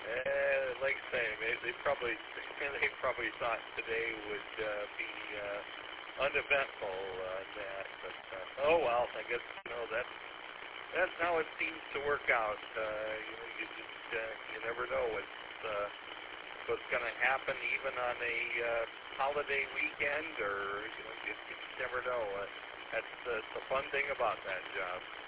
Like I say, they probably they probably thought today would be uneventful. That, but oh well, I guess that's how it seems to work out. You just you never know what's going to happen, even on a holiday weekend, or you just never know. That's the fun thing about that job.